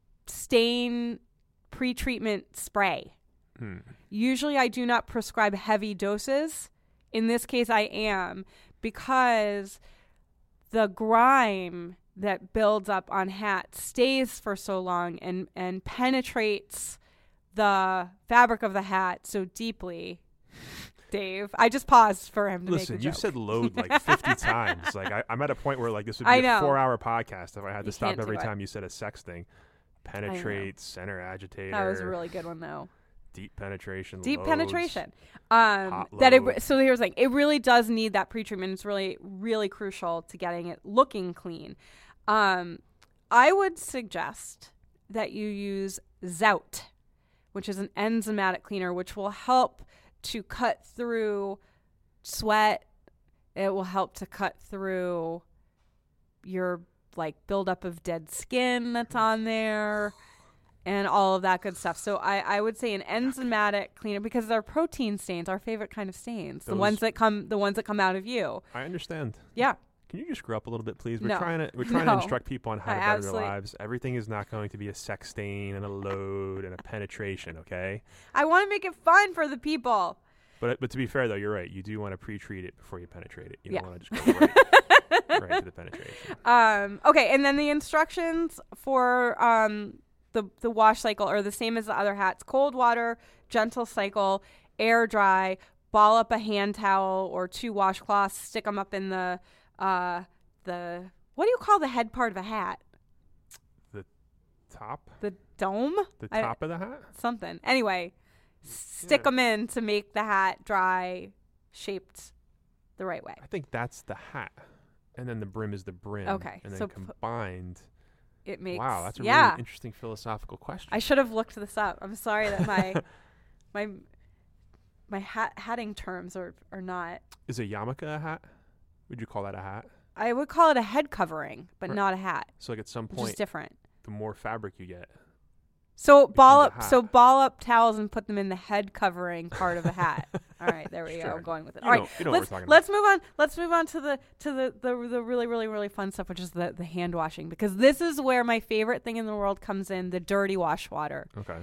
stain pre-treatment spray. Hmm. Usually I do not prescribe heavy doses. In this case, I am, because the grime that builds up on hats stays for so long and, and penetrates the fabric of the hat so deeply. Dave, I just paused for him to Listen, make a you've joke. said load like fifty times. Like I, I'm at a point where like this would be I a know. four-hour podcast if I had to You stop can't do every it. time you said a sex thing. Penetrate, center agitator. That was a really good one, though. Deep penetration. Deep loads. penetration. Um, Hot that it, load. so here's the thing. It really does need that pre-treatment. It's really, really crucial to getting it looking clean. Um, I would suggest that you use Zout, which is an enzymatic cleaner, which will help to cut through sweat. It will help to cut through your like buildup of dead skin that's on there and all of that good stuff. So I, I would say an enzymatic cleaner, because they're protein stains, our favorite kind of stains, the Those- ones that come the ones that come out of you. I understand. Yeah. can you just grow up a little bit, please? We're No. trying to we're trying No. to instruct people on how I to better absolutely- their lives. Everything is not going to be a sex stain and a load and a penetration, okay? I want to make it fun for the people. But but to be fair though, you're right. You do want to pre-treat it before you penetrate it. You Yeah. don't want to just go right, right to the penetration. Um, okay, and then the instructions for um, the the wash cycle are the same as the other hats: cold water, gentle cycle, air dry. Ball up a hand towel or two washcloths, stick them up in the uh, the what do you call the head part of a hat? Top? The dome? The I- top of the hat? Something. Anyway, stick Yeah. them in to make the hat dry, shaped the right way. I think that's the hat. And then the brim is the brim. Okay, And then so p- combined. It makes Wow, that's a yeah. really interesting philosophical question. I should have looked this up. I'm sorry that my my my hat hatting terms are are not. Is a yarmulke a hat? Would you call that a hat? I would call it a head covering, but Right. not a hat, So like at some which is point, different. the more fabric you get. So ball becomes a up, so hat. ball up towels and put them in the head covering part of the hat. All right, there we go. Sure. I'm going with it. You All know- right, you know what let's we're talking let's move on. Let's move on to the to the, the the really really really fun stuff, which is the the hand washing, because this is where my favorite thing in the world comes in: the dirty wash water. Okay.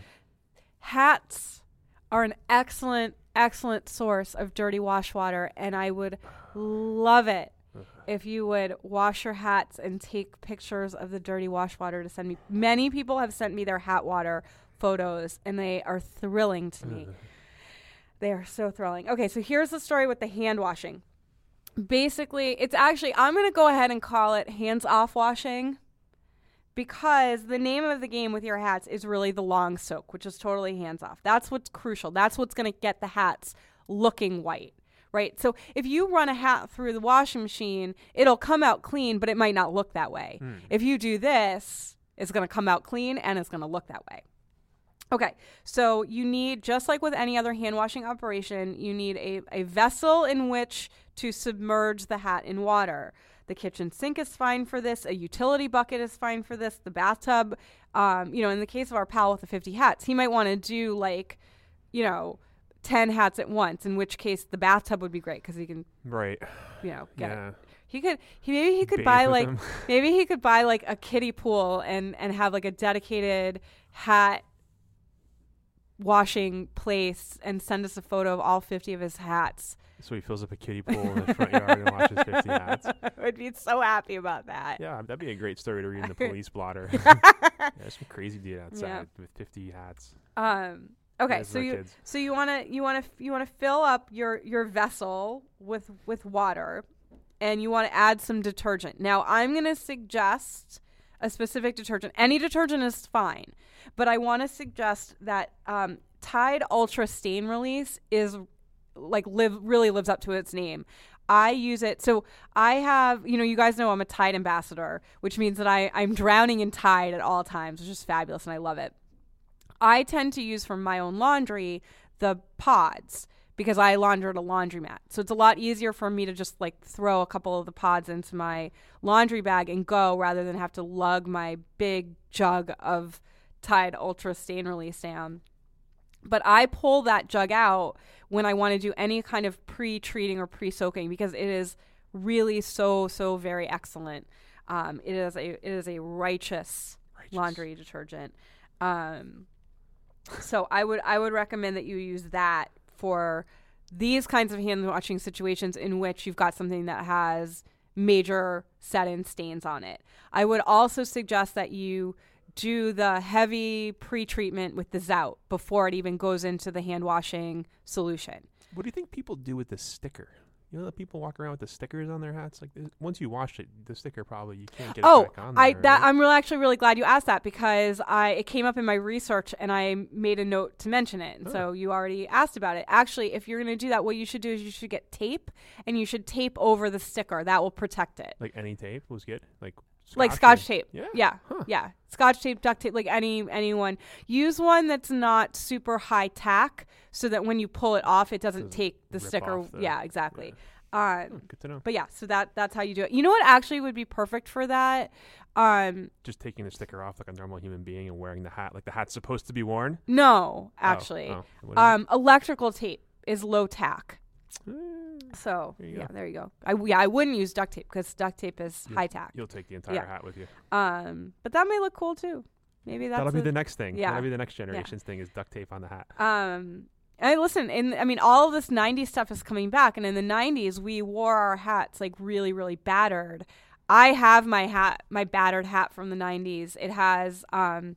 Hats are an excellent excellent source of dirty wash water, and I would love it if you would wash your hats and take pictures of the dirty wash water to send me. Many people have sent me their hat water photos, and they are thrilling to me. Ugh. They are so thrilling. Okay, so here's the story with the hand washing. Basically, it's actually, I'm going to go ahead and call it hands off washing, because the name of the game with your hats is really the long soak, which is totally hands off. That's what's crucial. That's what's going to get the hats looking white, right? So if you run a hat through the washing machine, it'll come out clean, but it might not look that way. Hmm. If you do this, it's going to come out clean and it's going to look that way. Okay, so you need, just like with any other hand washing operation, you need a, a vessel in which to submerge the hat in water. The kitchen sink is fine for this. A utility bucket is fine for this. The bathtub, um, you know, in the case of our pal with the fifty hats, he might want to do like, you know, ten hats at once, in which case the bathtub would be great because he can, Right. you know, get it. Yeah. He could, he maybe he could Bathe buy with like, them. maybe he could buy like a kiddie pool and, and have like a dedicated hat washing place and send us a photo of all fifty of his hats. So he fills up a kiddie pool in the front yard and watches fifty hats. I would be so happy about that. Yeah, that'd be a great story to read in the police blotter. Yeah, there's some crazy dude outside Yeah. with fifty hats. Um. Okay, Those so are you kids. so you want to you want to you want to fill up your your vessel with with water, and you want to add some detergent. Now, I'm going to suggest a specific detergent. Any detergent is fine, but I want to suggest that um, Tide Ultra Stain Release is like live really lives up to its name. I use it. So I have, you know, you guys know I'm a Tide ambassador, which means that I, I'm drowning in Tide at all times, which is fabulous, and I love it. I tend to use for my own laundry the pods because I launder at a laundromat. So it's a lot easier for me to just like throw a couple of the pods into my laundry bag and go, rather than have to lug my big jug of Tide Ultra Stain Release down. But I pull that jug out when I want to do any kind of pre-treating or pre-soaking, because it is really so, so very excellent. Um, it is a it is a righteous, Righteous. laundry detergent. Um, so I would I would recommend that you use that for these kinds of hand washing situations in which you've got something that has major set-in stains on it. I would also suggest that you do the heavy pre-treatment with the Zout before it even goes into the hand washing solution. What do you think people do with the sticker? You know that people walk around with the stickers on their hats? Like, this- once you wash it, the sticker probably, you can't get Oh, it back on there, I that right? I'm really actually really glad you asked that, because I it came up in my research and I made a note to mention it. And Oh. so you already asked about it. Actually, if you're going to do that, what you should do is you should get tape and you should tape over the sticker. That will protect it. Like any tape was good? Like Like or- scotch tape. Yeah? Yeah. Huh. Yeah. Scotch tape, duct tape, like any anyone. Use one that's not super high tack so that when you pull it off, it doesn't Doesn't take the rip sticker. off the- yeah, exactly. Oh, Um, good to know. but yeah, so that that's how you do it. You know what actually would be perfect for that? Um, Just taking the sticker off like a normal human being and wearing the hat like the hat's supposed to be worn? no, Oh, actually. oh, what is Um, electrical tape is low tack. it? So There you yeah, go. there you go. I yeah, I wouldn't use duct tape because duct tape is You'll- high tack. You'll take the entire Yeah. hat with you. Um, but that may look cool too. Maybe that's That'll be a- the next thing. yeah. That'll be the next generation's thing is duct tape on the hat. Um, I listen, in I mean, all of this nineties stuff is coming back, and in the nineties, we wore our hats like really, really battered. I have my hat, my battered hat from the nineties. It has um,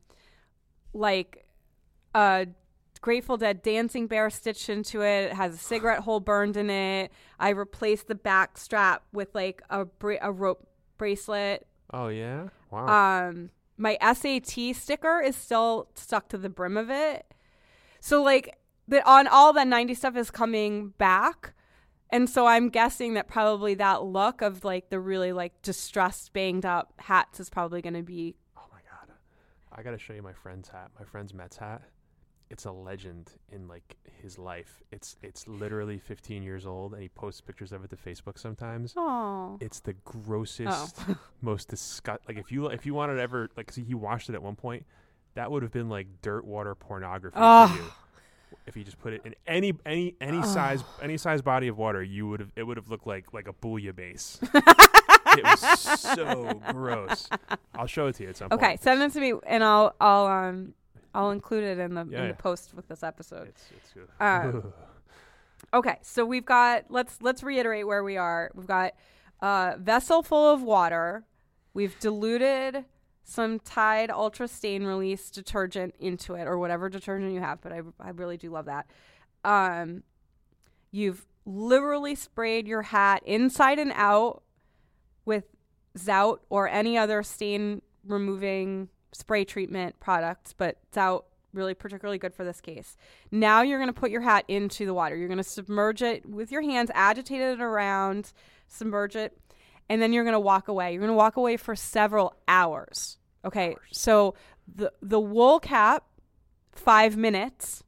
like a Grateful Dead dancing bear stitched into it. It has a cigarette hole burned in it. I replaced the back strap with like a bra- a rope bracelet. Oh yeah. Wow. Um, my S A T sticker is still stuck to the brim of it. So like the on all that nineties stuff is coming back. And so I'm guessing that probably that look of like the really like distressed, banged up hats is probably going to be. Oh my god. I got to show you my friend's hat. My friend's Mets hat. It's a legend in like his life. It's it's literally fifteen years old and he posts pictures of it to Facebook sometimes. Oh. It's the grossest, most disgust. Like if you if you wanted to ever like see he washed it at one point, that would have been like dirt water pornography Oh. for you. If you just put it in any any any Oh. size any size body of water, you would have it would have looked like like a bouillabaisse. It was so gross. I'll show it to you at some point. Okay, send it to me and I'll I'll um I'll include it in the Yeah, in yeah. the post with this episode. It's it's good. Um, Okay, so we've got let's let's reiterate where we are. We've got a vessel full of water. We've diluted some Tide Ultra Stain Release detergent into it, or whatever detergent you have. But I I really do love that. Um, you've literally sprayed your hat inside and out with Zout or any other stain removing spray treatment products, but Zout really particularly good for this case. Now you're going to put your hat into the water. You're going to submerge it with your hands, agitate it around, submerge it, and then you're going to walk away. You're going to walk away for several hours. Okay, so the the wool cap, five minutes.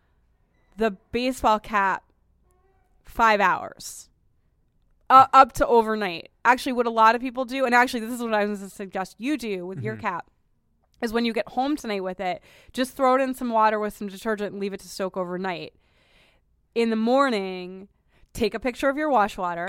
The baseball cap, five hours. Uh, up to overnight. Actually, what a lot of people do, and actually this is what I was going to suggest you do with your Mhm. cap, is when you get home tonight with it, just throw it in some water with some detergent and leave it to soak overnight. In the morning, take a picture of your wash water.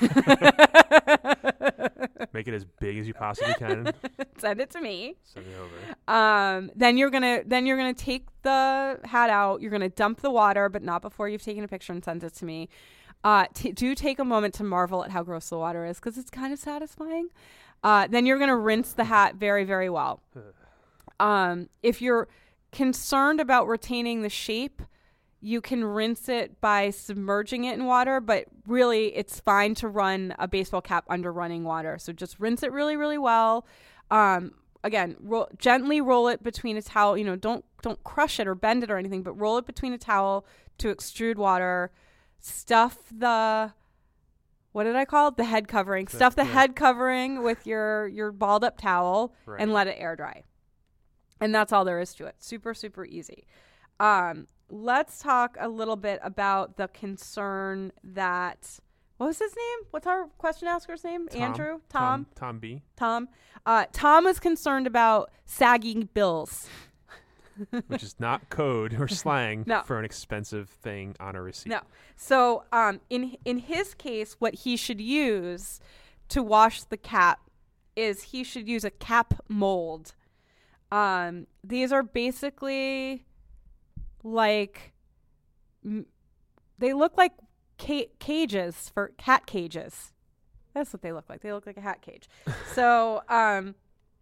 Make it as big as you possibly can. Send it to me. Send it over. Um, then you're gonna then you're gonna take the hat out. You're gonna dump the water, but not before you've taken a picture and sent it to me. Uh, t- do take a moment to marvel at how gross the water is because it's kind of satisfying. Uh, then you're gonna rinse the hat very very well. Um, if you're concerned about retaining the shape, you can rinse it by submerging it in water, but really it's fine to run a baseball cap under running water. So just rinse it really, really well. Um, again, ro- gently roll it between a towel. You know, don't don't crush it or bend it or anything, but roll it between a towel to extrude water. Stuff the, what did I call it? The head covering. The- Stuff the yeah. head covering with your, your balled up towel Right. and let it air dry. And that's all there is to it. Super, super easy. Um, let's talk a little bit about the concern that, what was his name? What's our question asker's name? Tom. Andrew? Tom. Tom? Tom B. Tom? Uh, Tom was concerned about sagging bills. Which is not code or slang No. for an expensive thing on a receipt. No. So um, in in his case, what he should use to wash the cap is he should use a cap mold. Um, these are basically like m- they look like ca- cages for cat cages. That's what they look like. They look like a hat cage. So um,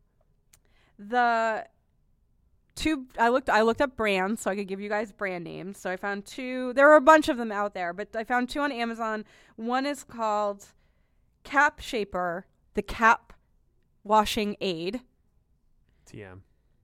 the two I looked I looked up brands so I could give you guys brand names. So I found two. There are a bunch of them out there, but I found two on Amazon. One is called Cap Shaper, the Cap Washing Aid. T M.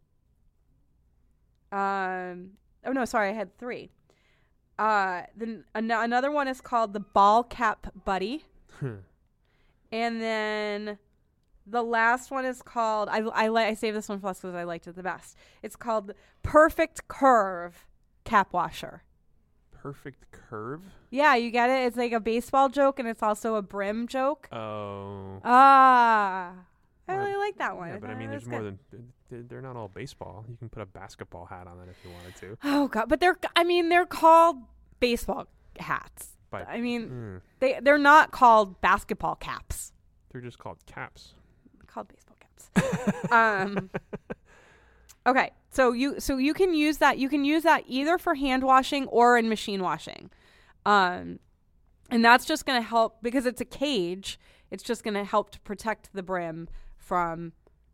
Um, oh no, sorry, I had three. Uh, then an- another one is called the Ball Cap Buddy, and then the last one is called I I, li- I saved this one for last because I liked it the best. It's called Perfect Curve Cap Washer. Perfect curve? Yeah, you get it. It's like a baseball joke, and it's also a brim joke. Oh. Ah, I Well, really like that one. Yeah, but I thought mean, it there's was more good. than they're- they're not all baseball. You can put a basketball hat on that if you wanted to. Oh god, but they're I mean they're called baseball hats. But, I mean, mm, they they're not called basketball caps. they're just called caps. They're called baseball caps. um. Okay, so you so you can use that you can use that either for hand washing or in machine washing, um, and that's just going to help because it's a cage. It's just going to help to protect the brim from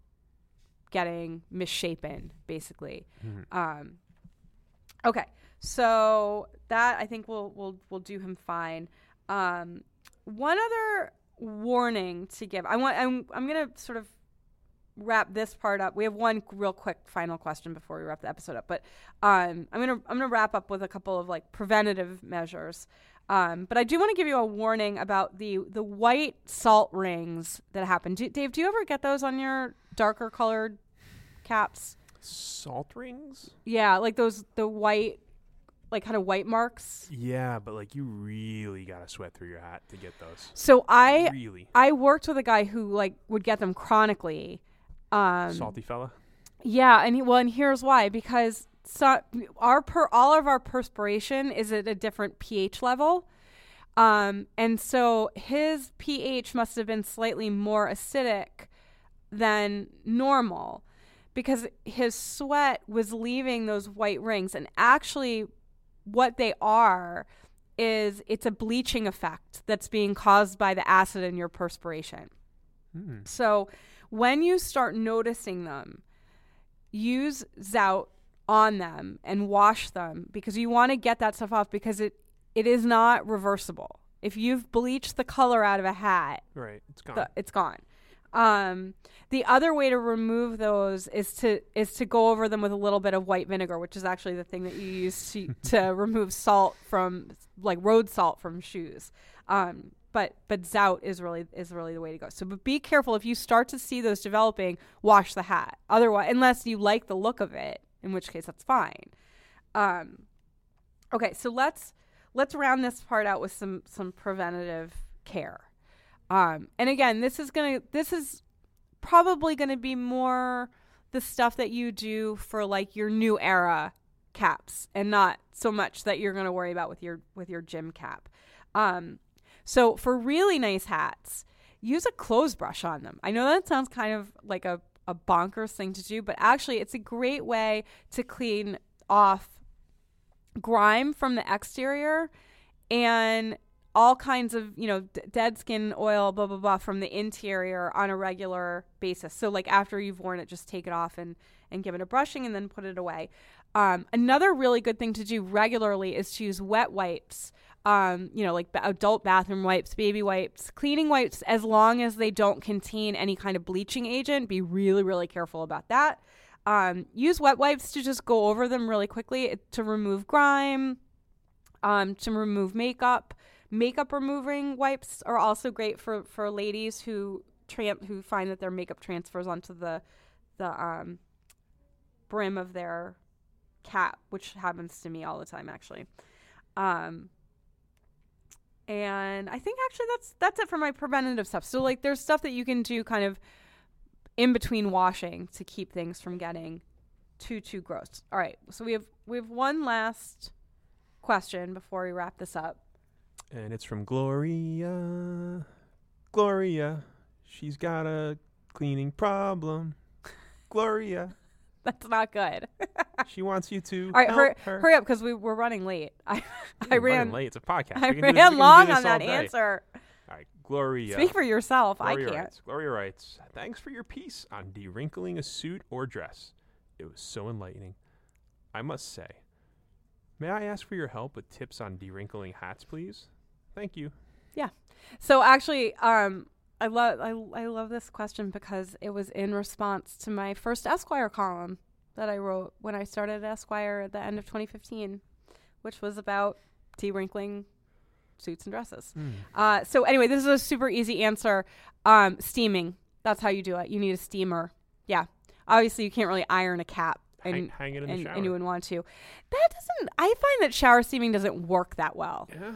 getting misshapen, basically. Mm-hmm. Um, okay, so that I think will will will do him fine. Um, one other warning to give. I want. I'm I'm going to sort of wrap this part up. We have one real quick final question before we wrap the episode up, but um, I'm gonna I'm gonna wrap up with a couple of like preventative measures. Um, but I do want to give you a warning about the the white salt rings that happen. Do, Dave, do you ever get those on your darker colored caps? Salt rings? Yeah, like those the white, like kind of white marks. Yeah, but like you really gotta sweat through your hat to get those. So I Really? I worked with a guy who like would get them chronically. Um, Salty fella? Yeah, and he, well, and here's why: because so, our per all of our perspiration is at a different pH level, um, and so his pH must have been slightly more acidic than normal, because his sweat was leaving those white rings, and actually, what they are is it's a bleaching effect that's being caused by the acid in your perspiration. Mm. So when you start noticing them, use Zout on them and wash them, because you want to get that stuff off, because it, it is not reversible. If you've bleached the color out of a hat, Right, it's gone. the, it's gone. Um, the other way to remove those is to is to go over them with a little bit of white vinegar, which is actually the thing that you use to, to remove salt from, like road salt from shoes. Um, But but Zout is really is really the way to go. So but be careful if you start to see those developing, wash the hat. Otherwise, unless you like the look of it, in which case that's fine. Um, okay, so let's let's round this part out with some some preventative care. Um, and again, this is gonna this is probably gonna be more the stuff that you do for like your new era caps, and not so much that you're gonna worry about with your with your gym cap. Um, So for really nice hats, use a clothes brush on them. I know that sounds kind of like a, a bonkers thing to do, but actually it's a great way to clean off grime from the exterior and all kinds of, you know, d- dead skin oil, blah, blah, blah, from the interior on a regular basis. So like after you've worn it, just take it off and, and give it a brushing and then put it away. Um, another really good thing to do regularly is to use wet wipes. Um, you know, like b- adult bathroom wipes, baby wipes, cleaning wipes, as long as they don't contain any kind of bleaching agent. Be really, really careful about that. Um, use wet wipes to just go over them really quickly to remove grime, um, to remove makeup. Makeup removing wipes are also great for, for ladies who tran- who find that their makeup transfers onto the the um, brim of their cap, which happens to me all the time, actually. Um, And I think actually that's that's it for my preventative stuff. So like there's stuff that you can do kind of in between washing to keep things from getting too too gross. All right. So we have we have one last question before we wrap this up. And it's from Gloria. Gloria. She's got a cleaning problem. Gloria. That's not good. She wants you to All right, help hurry, her. hurry up because we we're running late. I I You're ran running late. It's a podcast. I We can do this- we ran can do long this on all that day. answer. All right, Gloria. Speak for yourself. Gloria I can't. Writes, Gloria writes, thanks for your piece on dewrinkling a suit or dress. It was so enlightening. I must say, may I ask for your help with tips on dewrinkling hats, please? Thank you. Yeah. So actually, um, I love I I love this question because it was in response to my first Esquire column that I wrote when I started at Esquire at the end of twenty fifteen, which was about dewrinkling suits and dresses. Mm. Uh, so anyway, this is a super easy answer. Um, steaming. That's how you do it. You need a steamer. Yeah. Obviously, you can't really iron a cap. And, Hang, hang it in and the shower. anyone want to. That doesn't, I find that shower steaming doesn't work that well. Yeah.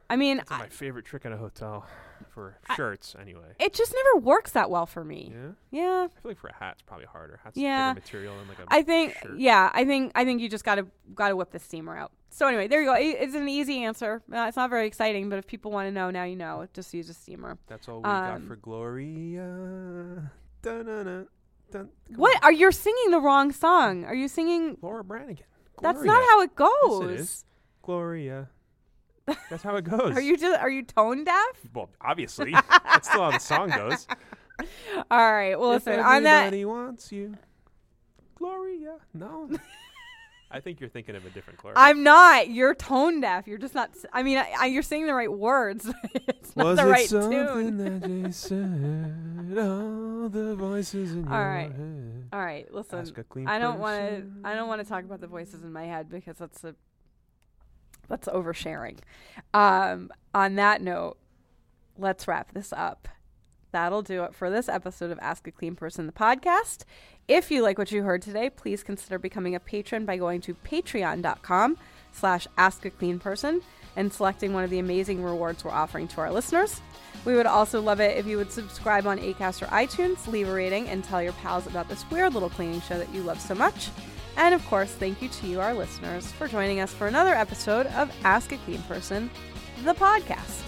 I mean, That's I, my favorite trick in a hotel for shirts, anyway. it just never works that well for me. Yeah? Yeah. I feel like for a hat, it's probably harder. Hat's Yeah. bigger material than like a I think, shirt. yeah, I think, I think you just gotta, gotta whip the steamer out. So anyway, there you go. It- It's an easy answer. Uh, it's not very exciting, but if people want to know, now you know. Just use a steamer. That's all we Um, got for Gloria. Dun-dun-dun, dun. Come What? on. Are you singing the wrong song? Are you singing? Laura Branigan. That's Gloria. not how it Yes, goes. it is. Gloria. That's how it goes. Are you just, are you tone deaf? Well, obviously. That's still how the song goes. All right. Well, If listen, on that, everybody wants you. Gloria. No. I think you're thinking of a different Gloria. I'm not. You're tone deaf. You're just not. s- I mean, I, I, you're singing the right words. It's not Was the it right something tune. that they said? All the voices in All your right. head. All right. Listen, Ask a clean I don't want to. person. I don't want to talk about the voices in my head because that's a. That's oversharing. Um, on that note, let's wrap this up. That'll do it for this episode of Ask a Clean Person, the podcast. If you like what you heard today, please consider becoming a patron by going to patreon.com slash ask a clean person and selecting one of the amazing rewards we're offering to our listeners. We would also love it if you would subscribe on Acast or iTunes, leave a rating, and tell your pals about this weird little cleaning show that you love so much. And of course, thank you to you, our listeners, for joining us for another episode of Ask a Clean Person, the podcast.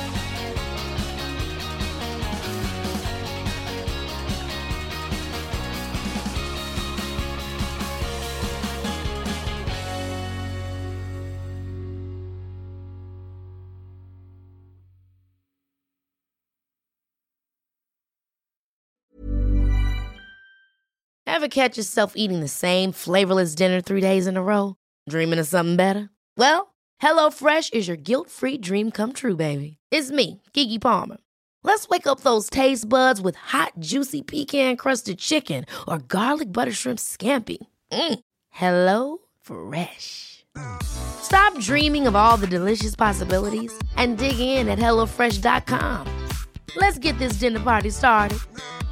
Ever catch yourself eating the same flavorless dinner three days in a row? Dreaming of something better? Well, HelloFresh is your guilt-free dream come true, baby. It's me, Keke Palmer. Let's wake up those taste buds with hot, juicy pecan-crusted chicken or garlic butter shrimp scampi. Mm. Hello Fresh. Stop dreaming of all the delicious possibilities and dig in at HelloFresh dot com. Let's get this dinner party started.